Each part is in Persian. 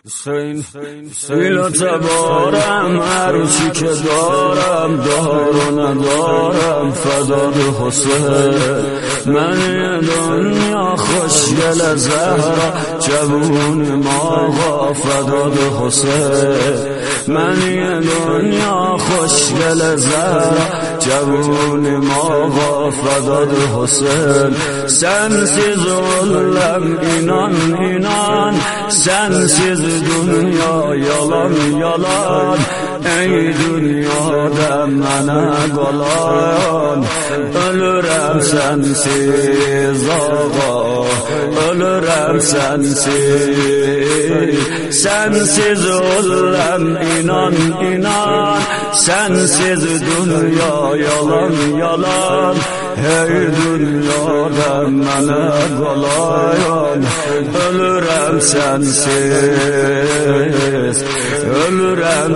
سیل تبارم هرچی که دارم دار و ندارم فداد حسین. من دنیا خوشگل زهرا جوون ماغا فداد حسین. من دنیا خوشگل زهرا جوون ماغا فداد حسین. Sensiz olam inan inan, sensiz dünya yalan yalan. Ey dünyada mənə qalan, ölürəm sensiz ağa, ölürəm sensiz. Sensiz olam inan inan, sensiz dünya yalan yalan. Hey dünyada mənə qalan, ölürəm sensiz, ölürəm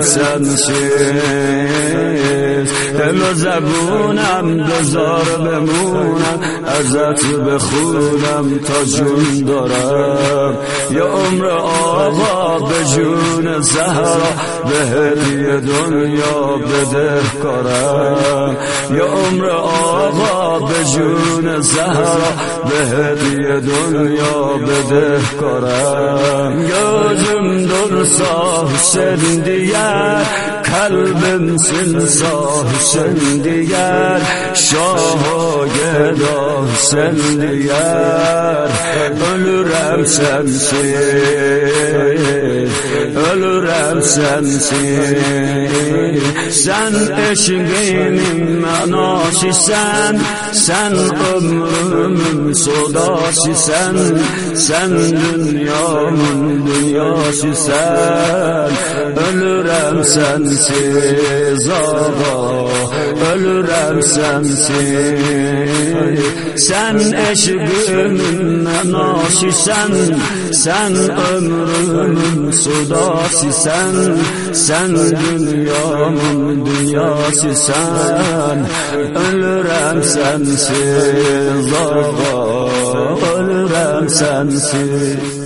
sensiz. همه زبونم بذار بمونم ازت بخونم تا جون دارم. یه عمر آقا به جون زهرا به هدیه دنیا بده کارم. یه عمر آقا به جون زهرا به هدیه دنیا بده کارم. gözüm dursa Hüseyin diyer, kalbim sinsa Hüseyin diyer, şah-ı geda Hüseyin diyer. Ölürəm sensiz, ölürəm sensiz. Sen eşqimin mənasısən, sen ömrümün sodasısən. Sen dünyamın dünyasısən. Ölürəm sensiz ağa, ölürəm sensiz. Sen eşqimin mənasısən, sen ömrümün sudasısən. Sen dünyamın dünyasısən. Ölürəm sensiz ağa, ölürəm sensiz.